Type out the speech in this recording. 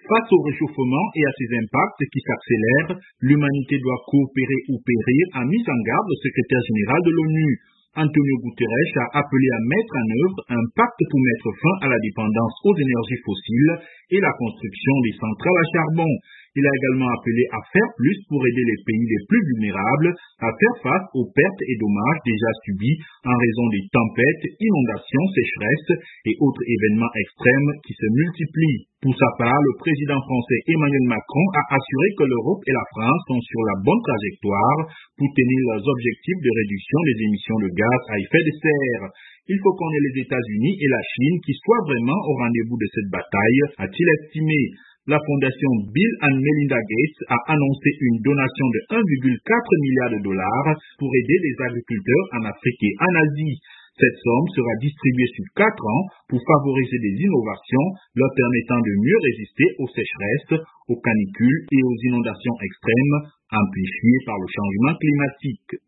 Face au réchauffement et à ses impacts qui s'accélèrent, l'humanité doit coopérer ou périr, a mis en garde le secrétaire général de l'ONU. Antonio Guterres a appelé à mettre en œuvre un pacte pour mettre fin à la dépendance aux énergies fossiles et la construction des centrales à charbon. Il a également appelé à faire plus pour aider les pays les plus vulnérables à faire face aux pertes et dommages déjà subis en raison des tempêtes, inondations, sécheresses et autres événements extrêmes qui se multiplient. Pour sa part, le président français Emmanuel Macron a assuré que l'Europe et la France sont sur la bonne trajectoire pour tenir leurs objectifs de réduction des émissions de gaz à effet de serre. Il faut qu'on ait les États-Unis et la Chine qui soient vraiment au rendez-vous de cette bataille, a-t-il estimé. La fondation Bill and Melinda Gates a annoncé une donation de 1,4 milliard de dollars pour aider les agriculteurs en Afrique et en Asie. Cette somme sera distribuée sur 4 ans pour favoriser des innovations leur permettant de mieux résister aux sécheresses, aux canicules et aux inondations extrêmes amplifiées par le changement climatique.